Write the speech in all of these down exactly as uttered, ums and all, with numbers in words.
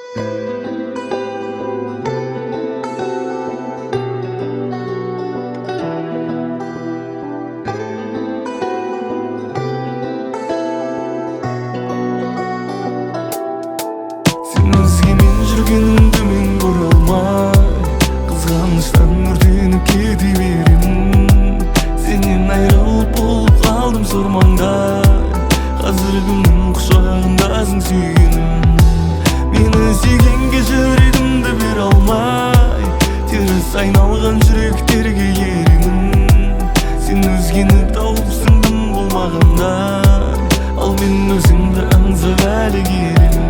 Жүргенімді мен көре алмай, қызғаныштан өртеніп кете беремін. Сенен айырылып болып қалдым сормаңдай, қазір кімнің құшағындасың сүйгенім. Мені сүйгенге жүрегімді бере алмай, теріс айналған жүректерге еремін. Сен өзгені тауып сындым болмағанда, ал мен өзіңді аңсап әлі келемін.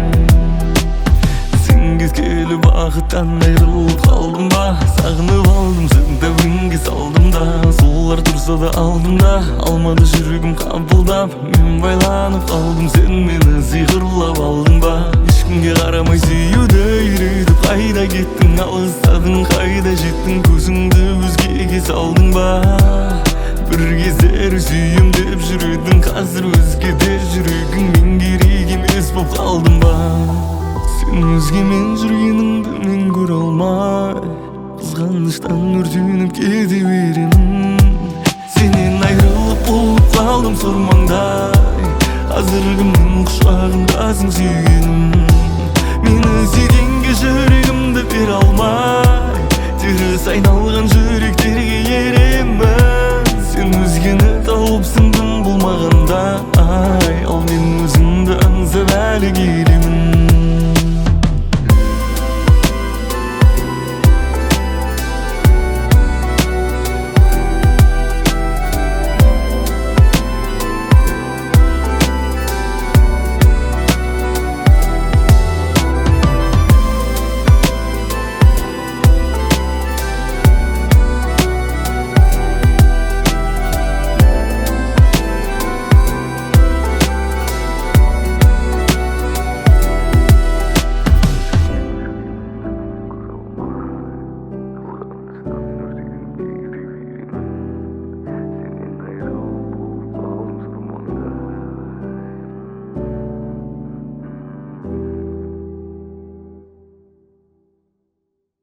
Келі бақыттан айырылып қалдым ба, сағынып алдым сені дәуренге салдым да. Солар тұрса да алдымда, алмады жүрегім қабылдап. Мен байланып қалдым, сен мені сиқырлап алдың ба. Ешкімге қарамай сүюді үйретіп қайда кеттің, алыстадың қайда жеттің, көзіңді өзгеге салдың ба. Бір кездері сүйем деп жүредің, қазір өзгеде жүрегің, мен керек емес боп қалдым ба. Сен өзгемен жүргеніңді мен көре алмай, қызғаныштан өртеніп кете беремін. Сенен айырылып болып қалдым сормаңдай, қазір кімнің құшағындасың сүйгенім. Мені сүйгенге жүрегімді бере алмай, теріс айналған жүректерге еремін. Сен өзгені тауып сындым болмағанда, ай, ал мен өзіңді аңсап әлі келемін.